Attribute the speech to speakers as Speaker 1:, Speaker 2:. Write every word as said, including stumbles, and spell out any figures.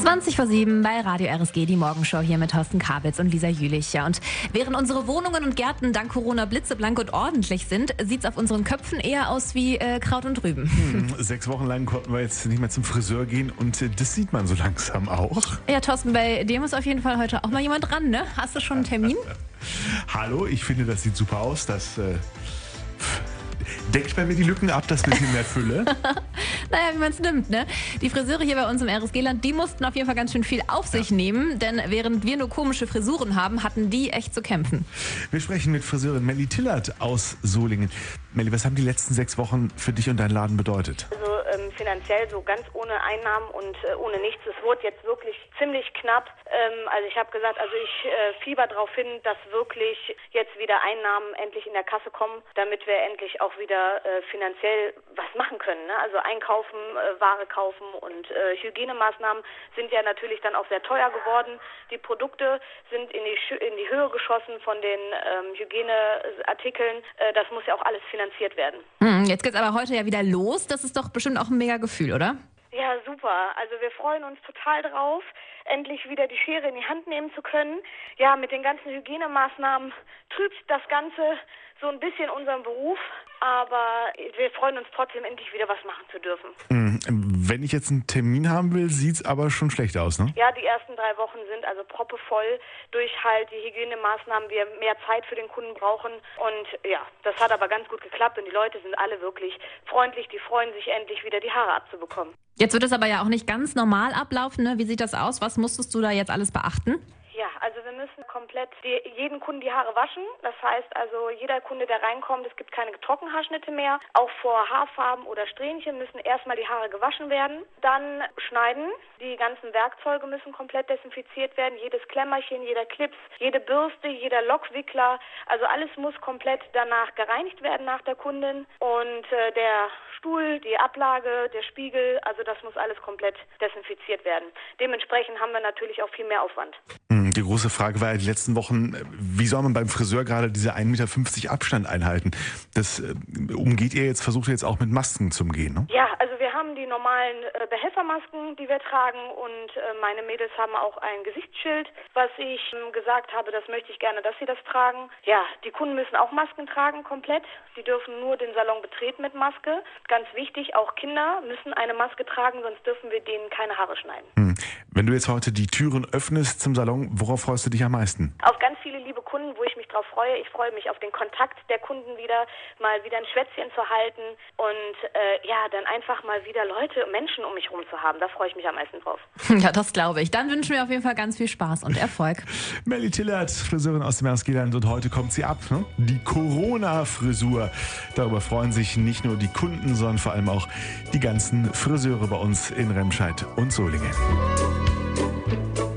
Speaker 1: zwanzig vor sieben bei Radio R S G, die Morgenshow hier mit Thorsten Kabitz und Lisa Jülich. Ja, und während unsere Wohnungen und Gärten dank Corona blitzeblank und ordentlich sind, sieht es auf unseren Köpfen eher aus wie äh, Kraut und Rüben.
Speaker 2: Hm, sechs Wochen lang konnten wir jetzt nicht mehr zum Friseur gehen und äh, das sieht man so langsam auch.
Speaker 1: Ja, Thorsten, bei dir muss auf jeden Fall heute auch mal jemand ran, ne? Hast du schon einen Termin?
Speaker 2: Hallo, ich finde, das sieht super aus. Das äh, deckt bei mir die Lücken ab, das bisschen mehr Fülle.
Speaker 1: Naja, wie man es nimmt, ne? Die Friseure hier bei uns im R S G-Land, die mussten auf jeden Fall ganz schön viel auf sich
Speaker 2: ja.
Speaker 1: nehmen, denn während wir nur komische Frisuren haben, hatten die echt zu kämpfen.
Speaker 2: Wir sprechen mit Friseurin Melli Tillert aus Solingen. Melli, was haben die letzten sechs Wochen für dich und deinen Laden bedeutet?
Speaker 3: Also ähm, finanziell so ganz ohne Einnahmen und äh, ohne nichts. Es wurde jetzt wirklich ziemlich knapp. Ähm, also ich habe gesagt, also ich äh, fieber darauf hin, dass wirklich jetzt wieder Einnahmen endlich in der Kasse kommen, damit wir endlich auch wieder äh, finanziell was machen können. Ne? Also einkaufen, äh, Ware kaufen und äh, Hygienemaßnahmen sind ja natürlich dann auch sehr teuer geworden. Die Produkte sind in die, in die Höhe geschossen von den ähm, Hygieneartikeln. Äh, das muss ja auch alles finanziert werden.
Speaker 1: Hm, jetzt geht's aber heute ja wieder los. Das ist doch bestimmt auch ein mega Gefühl, oder?
Speaker 3: Ja, super. Also wir freuen uns total drauf, endlich wieder die Schere in die Hand nehmen zu können. Ja, mit den ganzen Hygienemaßnahmen trübt das Ganze so ein bisschen unseren Beruf, aber wir freuen uns trotzdem, endlich wieder was machen zu dürfen.
Speaker 2: Wenn ich jetzt einen Termin haben will, sieht's aber schon schlecht aus, ne?
Speaker 3: Ja, die ersten drei Wochen sind also proppevoll durch halt die Hygienemaßnahmen, wir mehr Zeit für den Kunden brauchen und ja, das hat aber ganz gut geklappt und die Leute sind alle wirklich freundlich, die freuen sich endlich wieder die Haare abzubekommen.
Speaker 1: Jetzt wird es aber ja auch nicht ganz normal ablaufen, ne? Wie sieht das aus? Was musstest du da jetzt alles beachten?
Speaker 3: Ja, also wir müssen komplett die, jeden Kunden die Haare waschen. Das heißt also, jeder Kunde, der reinkommt, es gibt keine Trockenhaarschnitte mehr. Auch vor Haarfarben oder Strähnchen müssen erstmal die Haare gewaschen werden. Dann schneiden. Die ganzen Werkzeuge müssen komplett desinfiziert werden. Jedes Klemmerchen, jeder Clips, jede Bürste, jeder Lockwickler. Also alles muss komplett danach gereinigt werden nach der Kundin. Und äh, der Stuhl, die Ablage, der Spiegel, also das muss alles komplett desinfiziert werden. Dementsprechend haben wir natürlich auch viel mehr Aufwand.
Speaker 2: Die große Frage war ja die letzten Wochen, wie soll man beim Friseur gerade diese ein Meter fünfzig Abstand einhalten? Das äh, umgeht ihr jetzt, versucht ihr jetzt auch mit Masken zu umgehen, ne?
Speaker 3: Ja, also wir haben die normalen äh, Behelfermasken, die wir tragen und äh, meine Mädels haben auch ein Gesichtsschild, was ich ähm, gesagt habe, das möchte ich gerne, dass sie das tragen. Ja, die Kunden müssen auch Masken tragen, komplett. Sie dürfen nur den Salon betreten mit Maske. Ganz wichtig, auch Kinder müssen eine Maske tragen, sonst dürfen wir denen keine Haare schneiden.
Speaker 2: Hm. Wenn du jetzt heute die Türen öffnest zum Salon, worauf freust du dich am meisten?
Speaker 3: Auf ganz viele liebe Kunden, wo ich mich drauf freue. Ich freue mich auf den Kontakt der Kunden wieder, mal wieder ein Schwätzchen zu halten und äh, ja, dann einfach mal wieder Leute, Menschen um mich rum zu haben. Da freue ich mich am meisten drauf.
Speaker 1: Ja, das glaube ich. Dann wünschen wir auf jeden Fall ganz viel Spaß und Erfolg.
Speaker 2: Melli Tillert, Friseurin aus dem R S G-Land, und heute kommt sie ab, ne? Die Corona-Frisur. Darüber freuen sich nicht nur die Kunden, sondern vor allem auch die ganzen Friseure bei uns in Remscheid und Solingen.